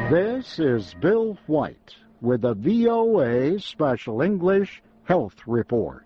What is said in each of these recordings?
This is Bill White with the VOA Special English Health Report.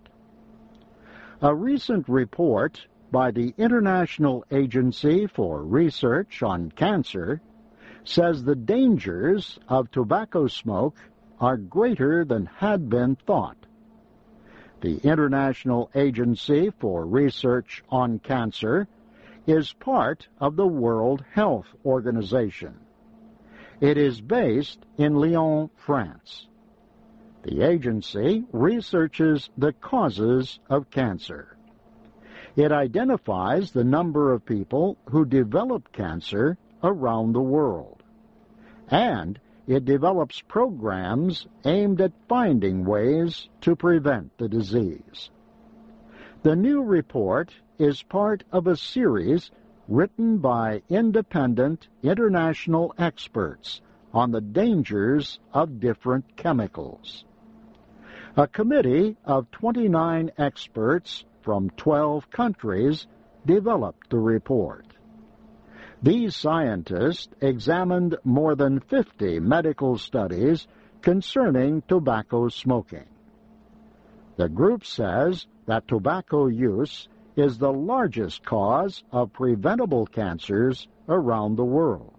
A recent report by the International Agency for Research on Cancer says the dangers of tobacco smoke are greater than had been thought. The International Agency for Research on Cancer is part of the World Health Organization. It is based in Lyon, France. The agency researches the causes of cancer. It identifies the number of people who develop cancer around the world. And it develops programs aimed at finding ways to prevent the disease. The new report is part of a series written by independent international experts on the dangers of different chemicals. A committee of 29 experts from 12 countries developed the report. These scientists examined more than 50 medical studies concerning tobacco smoking. The group says that tobacco use is the largest cause of preventable cancers around the world.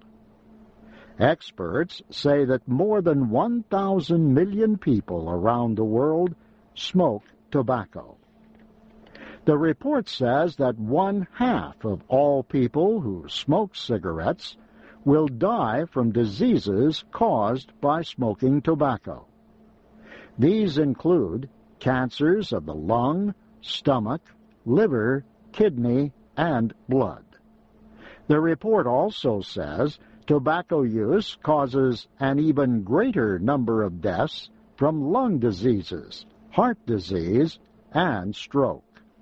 Experts say that more than 1,000 million people around the world smoke tobacco. The report says that 1/2 of all people who smoke cigarettes will die from diseases caused by smoking tobacco. These include cancers of the lung, stomach, liver, kidney, and blood. The report also says tobacco use causes an even greater number of deaths from lung diseases, heart disease, and stroke.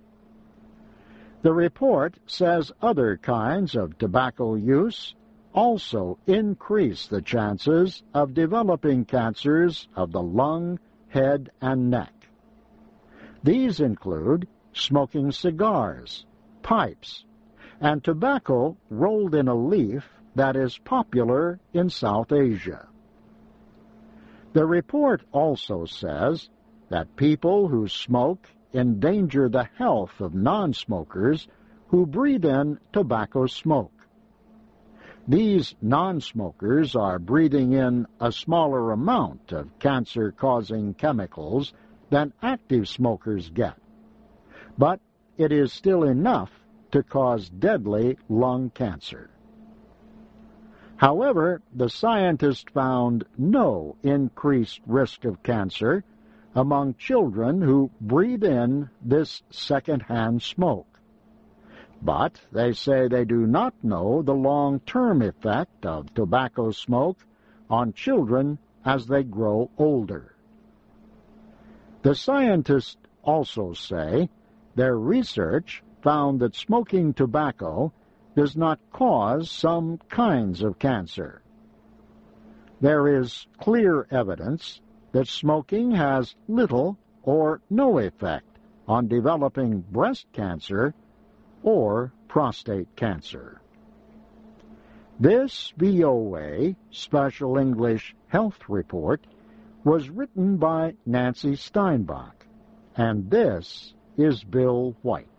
The report says other kinds of tobacco use also increase the chances of developing cancers of the lung, head, and neck. These include smoking cigars, pipes, and tobacco rolled in a leaf that is popular in South Asia. The report also says that people who smoke endanger the health of non-smokers who breathe in tobacco smoke. These non-smokers are breathing in a smaller amount of cancer-causing chemicals than active smokers get, but it is still enough to cause deadly lung cancer. However, the scientists found no increased risk of cancer among children who breathe in this second-hand smoke. But they say they do not know the long-term effect of tobacco smoke on children as they grow older. The scientists also say their research found that smoking tobacco does not cause some kinds of cancer. There is clear evidence that smoking has little or no effect on developing breast cancer or prostate cancer. This VOA Special English Health Report was written by Nancy Steinbach, and this is Bill White.